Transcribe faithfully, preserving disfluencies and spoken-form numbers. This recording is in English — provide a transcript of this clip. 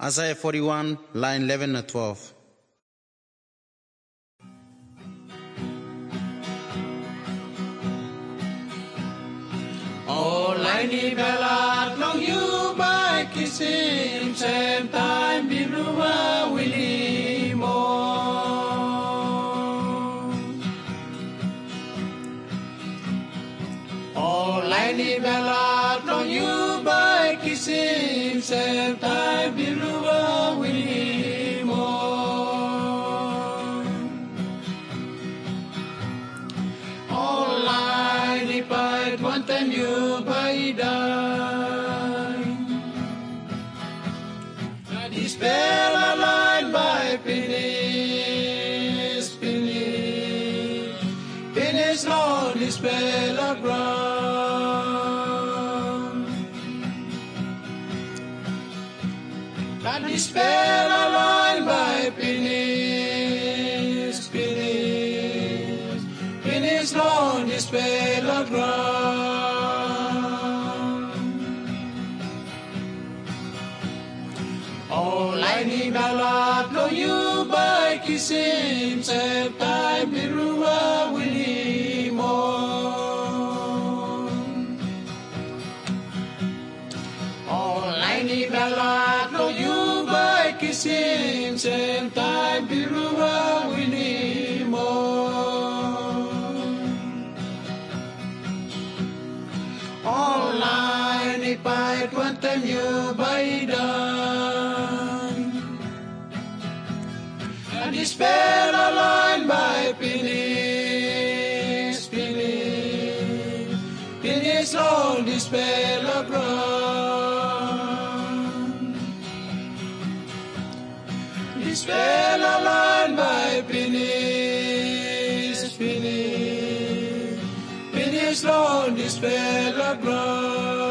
Isaiah forty-one, line eleven and twelve. Oh, Laini Bella, long you by kissing, same time, Birua Willie Mo. Oh, Laini Bella, long you by kissing, same time, Birua Willie Mo. Oh, Laini by one time you by die. Dispel a line by finish, finish, finish Lord, dispel a ground. Dispel a line by finish, finish, finish Lord, dispel a ground. Oh, Laini Bella, no you by kissing, same time, Birua Willie Mo. Oh, Laini Bella, no you by kissing, same time, Birua Willie Mo. Oh, Laini by one time you by die. Dispel a line by finish, finish, finish Lord, dispel a ground. Dispel a line by finish, finish, finish Lord, dispel a ground.